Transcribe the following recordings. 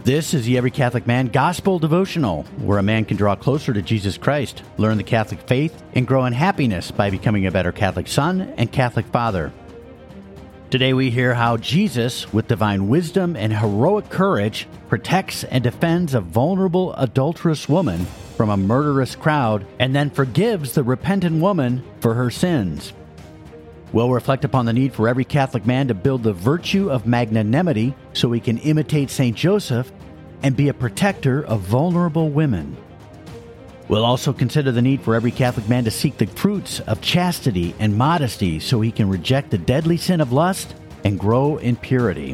This is the Every Catholic Man Gospel Devotional, where a man can draw closer to Jesus Christ, learn the Catholic faith, and grow in happiness by becoming a better Catholic son and Catholic father. Today we hear how Jesus, with divine wisdom and heroic courage, protects and defends a vulnerable adulterous woman from a murderous crowd, and then forgives the repentant woman for her sins. We'll reflect upon the need for every Catholic man to build the virtue of magnanimity so he can imitate St. Joseph and be a protector of vulnerable women. We'll also consider the need for every Catholic man to seek the fruits of chastity and modesty so he can reject the deadly sin of lust and grow in purity.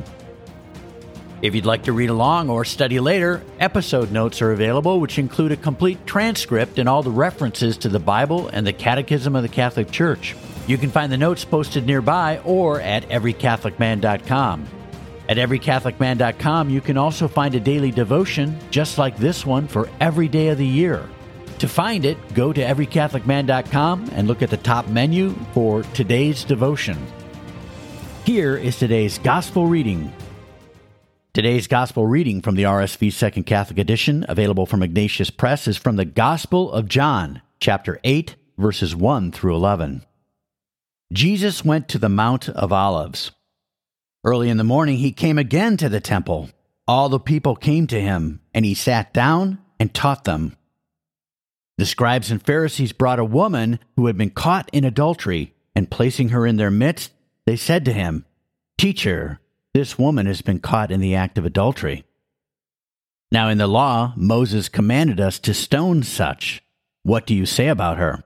If you'd like to read along or study later, episode notes are available, which include a complete transcript and all the references to the Bible and the Catechism of the Catholic Church. You can find the notes posted nearby or at everycatholicman.com. At everycatholicman.com, you can also find a daily devotion just like this one for every day of the year. To find it, go to everycatholicman.com and look at the top menu for today's devotion. Here is today's Gospel reading. Today's Gospel reading from the RSV Second Catholic Edition, available from Ignatius Press, is from the Gospel of John, chapter 8, verses 1 through 11. Jesus went to the Mount of Olives. Early in the morning he came again to the temple. All the people came to him, and he sat down and taught them. The scribes and Pharisees brought a woman who had been caught in adultery, and placing her in their midst, they said to him, "Teacher, this woman has been caught in the act of adultery. Now in the law, Moses commanded us to stone such. What do you say about her?"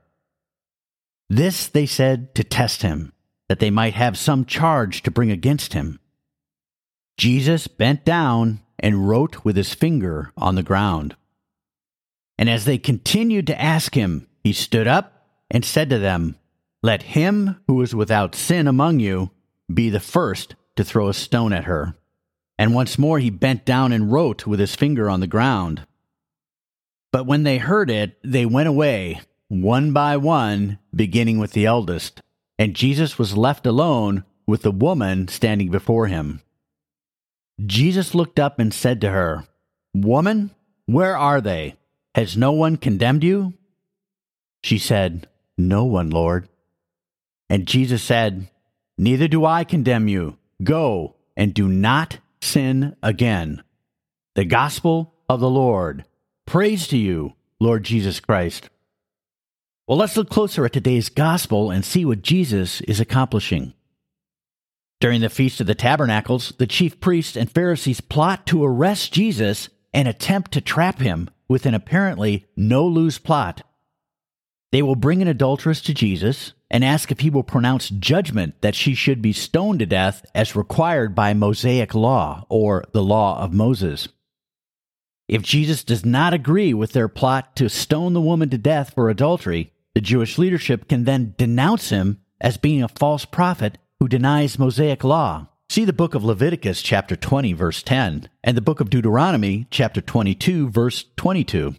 This they said to test him, that they might have some charge to bring against him. Jesus bent down and wrote with his finger on the ground. And as they continued to ask him, he stood up and said to them, "Let him who is without sin among you be the first to throw a stone at her." And once more he bent down and wrote with his finger on the ground. But when they heard it, they went away, one by one, beginning with the eldest, and Jesus was left alone with the woman standing before him. Jesus looked up and said to her, "Woman, where are they? Has no one condemned you?" She said, "No one, Lord." And Jesus said, "Neither do I condemn you. Go and do not sin again." The Gospel of the Lord. Praise to you, Lord Jesus Christ. Well, let's look closer at today's Gospel and see what Jesus is accomplishing. During the Feast of the Tabernacles, the chief priests and Pharisees plot to arrest Jesus and attempt to trap him with an apparently no-lose plot. They will bring an adulteress to Jesus and ask if he will pronounce judgment that she should be stoned to death as required by Mosaic law, or the law of Moses. If Jesus does not agree with their plot to stone the woman to death for adultery, the Jewish leadership can then denounce him as being a false prophet who denies Mosaic law. See the book of Leviticus chapter 20, verse 10, and the book of Deuteronomy chapter 22, verse 22.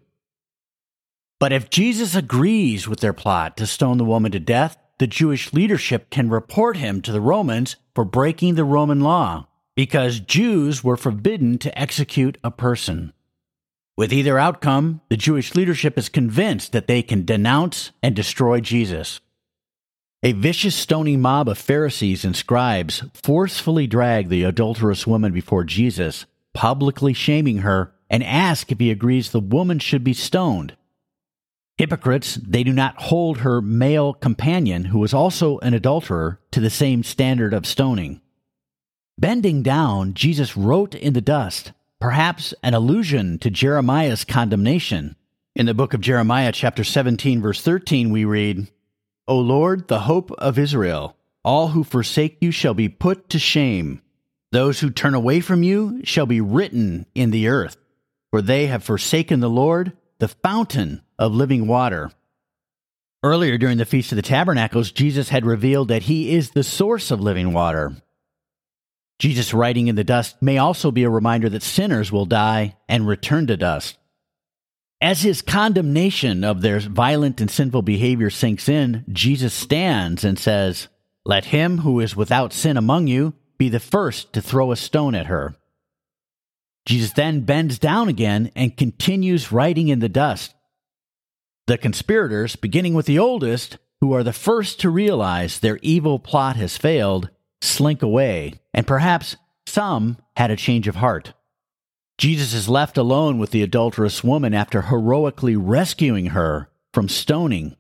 But if Jesus agrees with their plot to stone the woman to death, the Jewish leadership can report him to the Romans for breaking the Roman law, because Jews were forbidden to execute a person. With either outcome, the Jewish leadership is convinced that they can denounce and destroy Jesus. A vicious stoning mob of Pharisees and scribes forcefully drag the adulterous woman before Jesus, publicly shaming her, and ask if he agrees the woman should be stoned. Hypocrites, they do not hold her male companion, who was also an adulterer, to the same standard of stoning. Bending down, Jesus wrote in the dust, perhaps an allusion to Jeremiah's condemnation. In the book of Jeremiah, chapter 17, verse 13, we read, "O Lord, the hope of Israel, all who forsake you shall be put to shame. Those who turn away from you shall be written in the earth, for they have forsaken the Lord, the fountain of living water." Earlier during the Feast of the Tabernacles, Jesus had revealed that he is the source of living water. Jesus' writing in the dust may also be a reminder that sinners will die and return to dust. As his condemnation of their violent and sinful behavior sinks in, Jesus stands and says, "Let him who is without sin among you be the first to throw a stone at her." Jesus then bends down again and continues writing in the dust. The conspirators, beginning with the oldest, who are the first to realize their evil plot has failed, slink away, and perhaps some had a change of heart. Jesus is left alone with the adulterous woman after heroically rescuing her from stoning.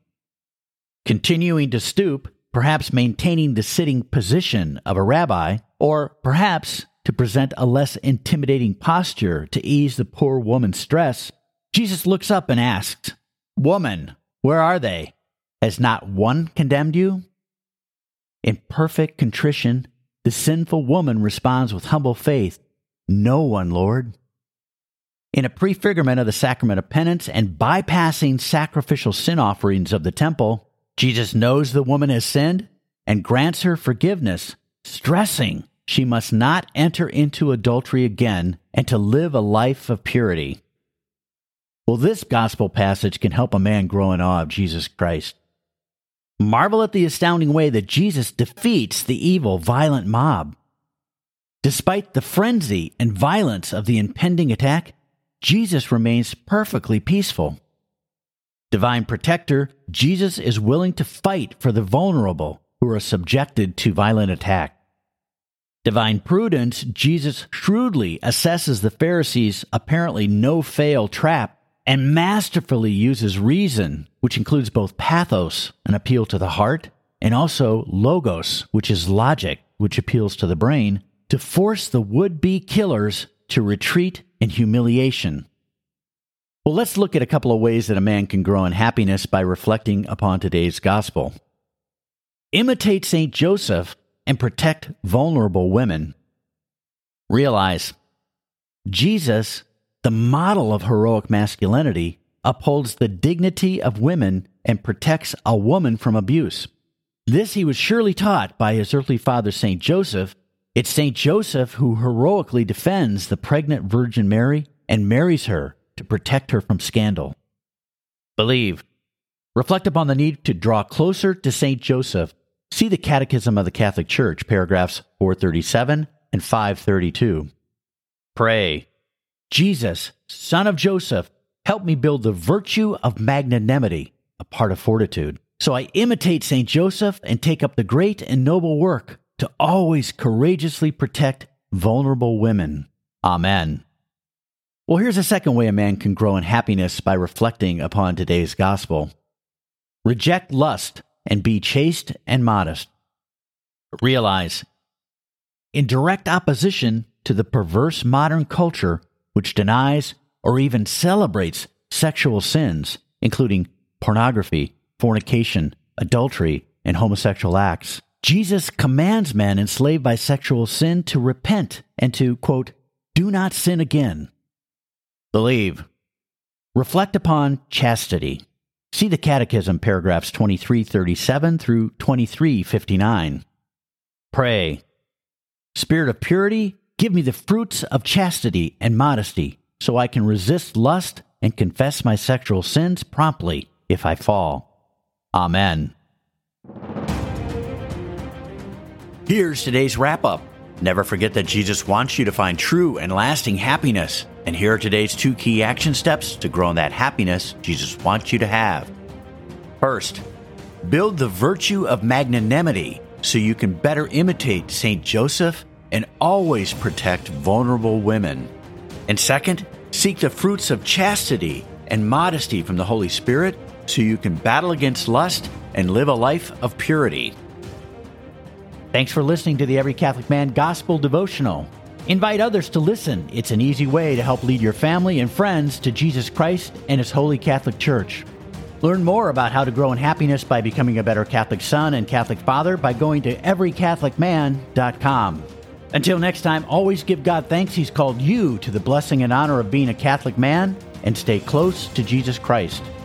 Continuing to stoop, perhaps maintaining the sitting position of a rabbi, or perhaps to present a less intimidating posture to ease the poor woman's stress, Jesus looks up and asks, "Woman, where are they? Has not one condemned you?" In perfect contrition, the sinful woman responds with humble faith, "No one, Lord." In a prefigurement of the sacrament of penance and bypassing sacrificial sin offerings of the temple, Jesus knows the woman has sinned and grants her forgiveness, stressing she must not enter into adultery again and to live a life of purity. Well, this gospel passage can help a man grow in awe of Jesus Christ. Marvel at the astounding way that Jesus defeats the evil, violent mob. Despite the frenzy and violence of the impending attack, Jesus remains perfectly peaceful. Divine protector, Jesus is willing to fight for the vulnerable who are subjected to violent attack. Divine prudence, Jesus shrewdly assesses the Pharisees' apparently no-fail trap and masterfully uses reason, which includes both pathos, an appeal to the heart, and also logos, which is logic, which appeals to the brain, to force the would-be killers to retreat in humiliation. Well, let's look at a couple of ways that a man can grow in happiness by reflecting upon today's gospel. Imitate St. Joseph and protect vulnerable women. Realize, Jesus, the model of heroic masculinity, upholds the dignity of women and protects a woman from abuse. This he was surely taught by his earthly father, St. Joseph. It's St. Joseph who heroically defends the pregnant Virgin Mary and marries her to protect her from scandal. Believe. Reflect upon the need to draw closer to St. Joseph. See the Catechism of the Catholic Church, paragraphs 437 and 532. Pray. Jesus, Son of Joseph, help me build the virtue of magnanimity, a part of fortitude, so I imitate St. Joseph and take up the great and noble work to always courageously protect vulnerable women. Amen. Well, here's a second way a man can grow in happiness by reflecting upon today's gospel. Reject lust and be chaste and modest. Realize, in direct opposition to the perverse modern culture which denies or even celebrates sexual sins, including pornography, fornication, adultery, and homosexual acts, Jesus commands men enslaved by sexual sin to repent and to, quote, do not sin again. Believe. Reflect upon chastity. See the Catechism, paragraphs 2337 through 2359. Pray. Spirit of purity, give me the fruits of chastity and modesty, so I can resist lust and confess my sexual sins promptly if I fall. Amen. Here's today's wrap-up. Never forget that Jesus wants you to find true and lasting happiness. And here are today's 2 key action steps to grow in that happiness Jesus wants you to have. First, build the virtue of magnanimity so you can better imitate St. Joseph and always protect vulnerable women. And second, seek the fruits of chastity and modesty from the Holy Spirit so you can battle against lust and live a life of purity. Thanks for listening to the Every Catholic Man Gospel Devotional. Invite others to listen. It's an easy way to help lead your family and friends to Jesus Christ and His Holy Catholic Church. Learn more about how to grow in happiness by becoming a better Catholic son and Catholic father by going to everycatholicman.com. Until next time, always give God thanks He's called you to the blessing and honor of being a Catholic man, and stay close to Jesus Christ.